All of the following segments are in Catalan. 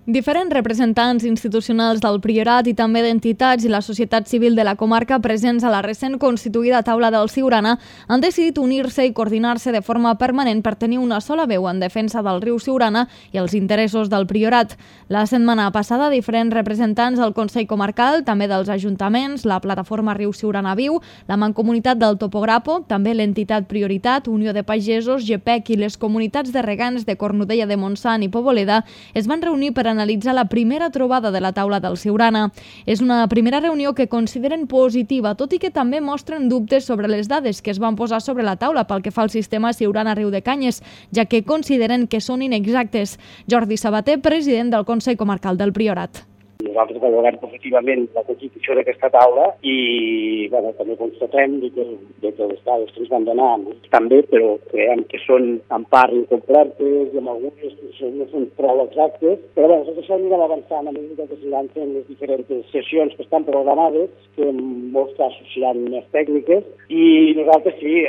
Diferents representants institucionals del Priorat i també d'entitats i la societat civil de la comarca presents a la recent constituïda taula del Siurana han decidit unir-se i coordinar-se de forma permanent per tenir una sola veu en defensa del riu Siurana i els interessos del Priorat. La setmana passada, diferents representants del Consell Comarcal, també dels ajuntaments, la plataforma Riu Siurana Viu, la Mancomunitat del Topograpo, també l'entitat Prioritat, Unió de Pagesos, GPEC i les comunitats de regants de Cornudella de Montsant i Poboleda es van reunir per analitzar la primera trobada de la taula del Siurana. És una primera reunió que consideren positiva, tot i que també mostren dubtes sobre les dades que es van posar sobre la taula pel que fa al sistema Siurana-Riu de Canyes, ja que consideren que són inexactes. Jordi Sabater, president del Consell Comarcal del Priorat. Nosaltres valorem positivament la constitució d'aquesta taula i també constatem que les dades que ens van donar estan bé, però creiem que són en part incomplertes i en algunes no són prou exactes. Però tot això anirem avançant a mesura que s'aniran fent les diferents sessions que estan programades, que en molts casos seran més tècniques, i nosaltres sí,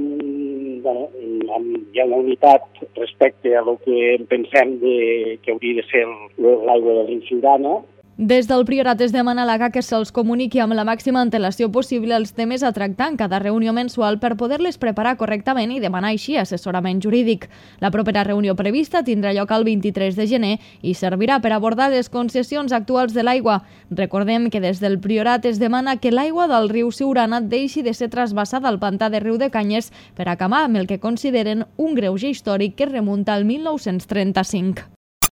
hi ha una unitat respecte a el que pensem que hauria de ser l'aigua del riu Siurana. Des del Priorat es demana a la GA que se'ls comuniqui amb la màxima antelació possible els temes a tractar en cada reunió mensual per poder-les preparar correctament i demanar així assessorament jurídic. La propera reunió prevista tindrà lloc el 23 de gener i servirà per abordar les concessions actuals de l'aigua. Recordem que des del Priorat es demana que l'aigua del riu Siurana deixi de ser trasbassada al pantà de Riu de Canyes per acabar amb el que consideren un greuge històric que remunta al 1935.